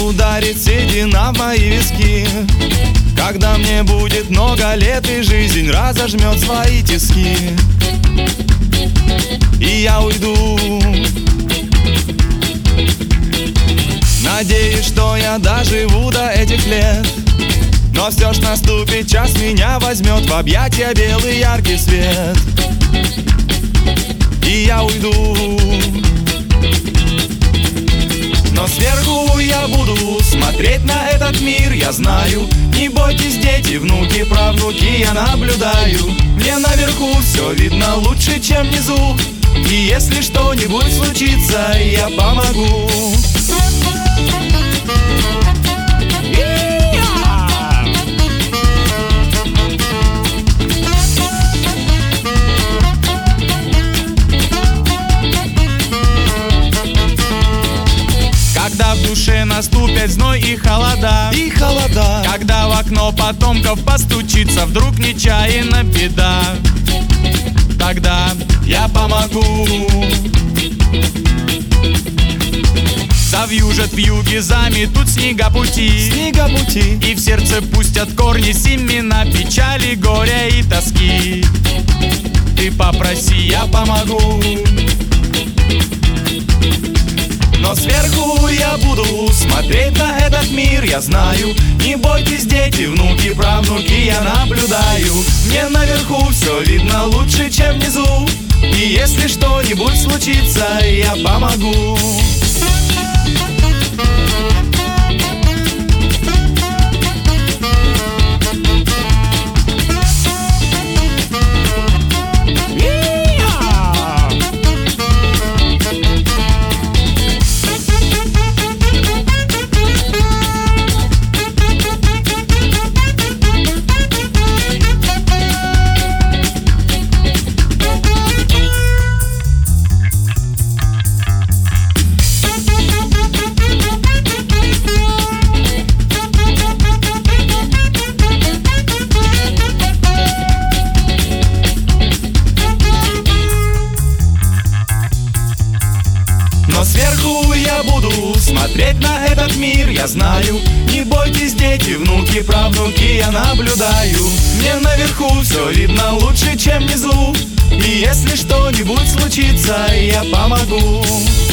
ударит седина в мои виски, когда мне будет много лет и жизнь разожмет свои тиски. И я уйду, надеюсь, что я доживу до этих лет. Но все ж наступит час, меня возьмет в объятия белый яркий свет. И я уйду, но сверху я буду смотреть на этот мир. Я знаю, не бойтесь, дети, внуки, правнуки, я наблюдаю. Мне наверху все видно лучше, чем внизу. И если что-нибудь случится, я помогу. Когда в душе наступят зной и холода, когда в окно потомков постучится вдруг нечаянно беда, тогда я помогу. Завьюжат вьюги, заметут снега пути, и в сердце пустят корни семена печали, горя и тоски. Ты попроси, я помогу. Но сверху я буду смотреть на этот мир. Я знаю, не бойтесь, дети, внуки, правнуки, я наблюдаю. Мне наверху все видно лучше, чем внизу. И если что-нибудь случится, я помогу. Но сверху я буду смотреть на этот мир. Я знаю, не бойтесь, дети, внуки, правнуки, я наблюдаю. Мне наверху все видно лучше, чем внизу. И если что-нибудь случится, я помогу.